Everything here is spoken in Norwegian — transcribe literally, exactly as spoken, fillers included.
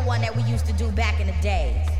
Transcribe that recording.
one that we used to do back in the days.